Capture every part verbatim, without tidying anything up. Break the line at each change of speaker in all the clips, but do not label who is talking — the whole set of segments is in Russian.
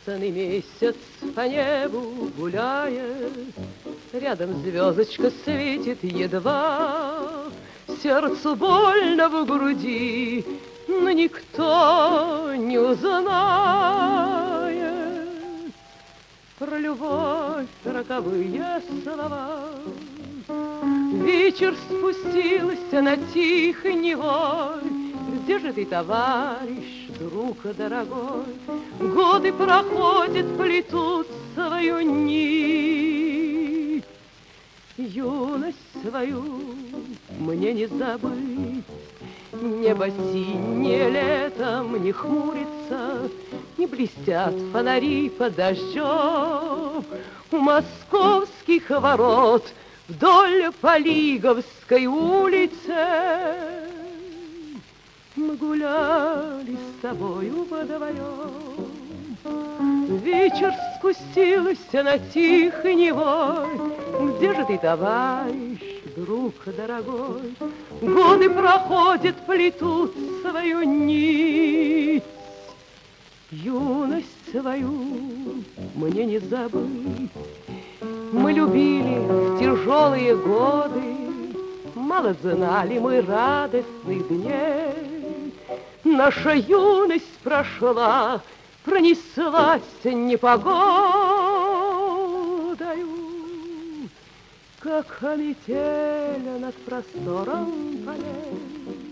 Ясный месяц по небу гуляет, рядом звездочка светит едва. Сердцу больно в груди, но никто не узнает про любовь роковые слова. Вечер спустился на тихий Невой. Где же ты, товарищ, друг дорогой? Годы проходят, плетут свою нить. Юность свою мне не забыть. Небо синее летом не хмурится, не блестят фонари под дождем. У московских ворот вдоль по Лиговской улице мы гуляли с тобою вдвоем. Вечер спустился на тихий Невой. Где же ты, товарищ, друг дорогой? Годы проходят, плетут свою нить. Юность свою мне не забыть. Мы любили в тяжелые годы, мало знали мы радостных дней. Наша юность прошла, пронеслась непогодою, как летели над простором полей.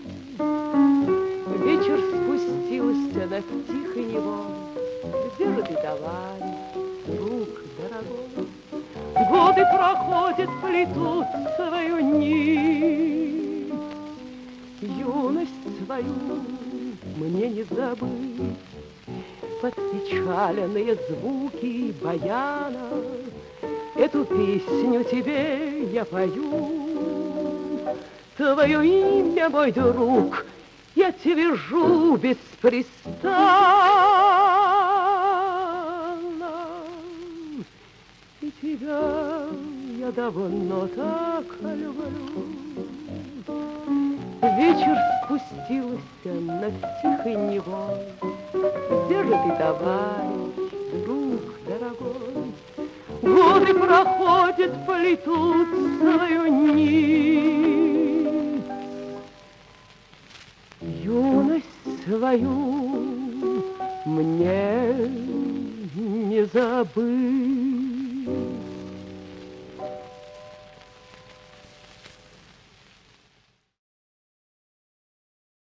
Вечер спустился над тихий Невой. Где же ты, товарищ, друг дорогой? Годы проходят, плетут свою нить. Юность свою мне не забыть. Под печаленные звуки баяна эту песню тебе я пою. Твое имя, мой друг, я тебе жу беспрестанно. И тебя я давно так люблю. Вечер спустился над тихий Невой. Где же ты, товарищ, друг дорогой? Годы проходят, плетут свою нить. Юность свою мне не забыть.